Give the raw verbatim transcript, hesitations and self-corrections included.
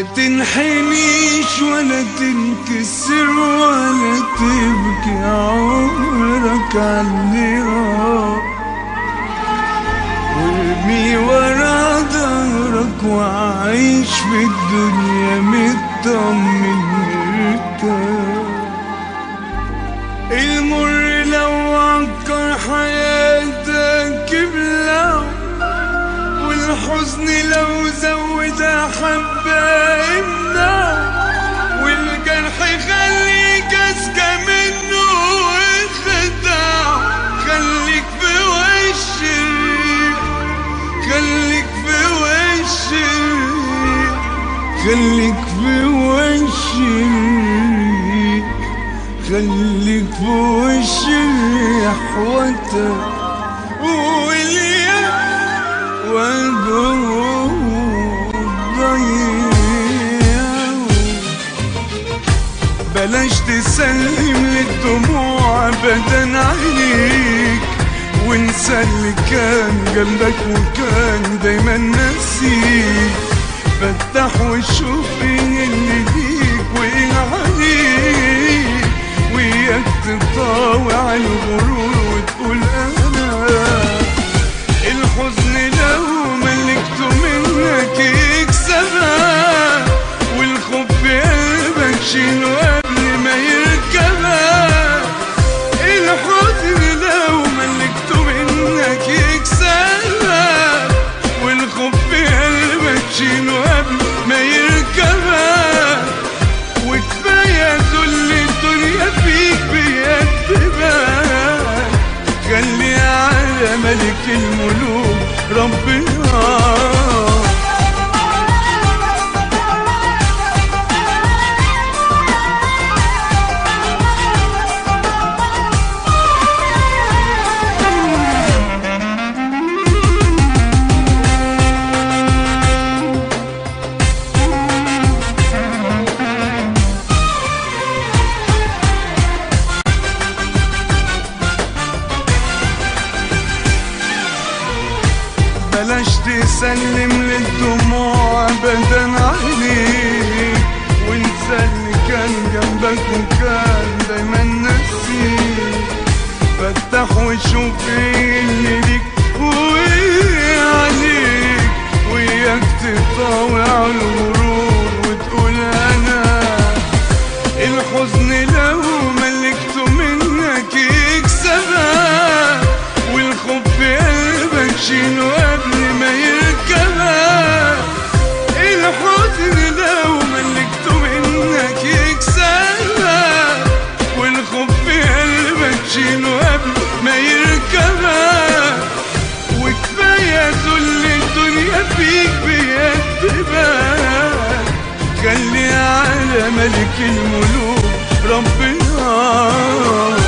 ما تنحنيش ولا تنكسر ولا تبكي عمرك عاللي راح، وارمي ورا ظهرك وعيش في الدنيا مطمن مرتاح. المر لو عكر حياتك ابلع، والحزن لو زودها حبة امنع، والجرح خليك اذكى منه وخدع. خليك في وش الريح، خليك في وش الريح، خليك في وش الريح، خليك في وش الريح وانت واليا وجوه ضيع. بلاش تسلم للدموع ابدا عينيك، وانسى اللي كان جنبك وكان دايما ناسيك. فتح وشوف ايه اللي ليك وايه عليك، وياك تطاوع الغرور وتقول انا. الحزن لو ملكته منك يكسبها، والخوف في قلبك شيله قبل ما يركبها. الحزن لو ملكته منك يكسبها، والخوف في قلبك شيله قبل ما يركبها. وكفاية ذل الدنيا فيك بيكتبها. خلي على ملك الملوك ربنا. بلاش تسلم للدموع ابدا عليك، وانسى اللي كان جنبك وكان دايما ناسيك. فتح وشوف ايه اللي ليك وايه عليك، وياك تطاوع الغرور وتقول انا. الحزن لو ملكته منك يكسبها، والخوف في قلبك شيله قبل ما يركبها. الحزن لو ملكته منك يكسبها، والخوف في قلبك شيله قبل ما يركبها. وكفاية ذل الدنيا فيك بيكتبها. خلي على ملك الملوك ربنا.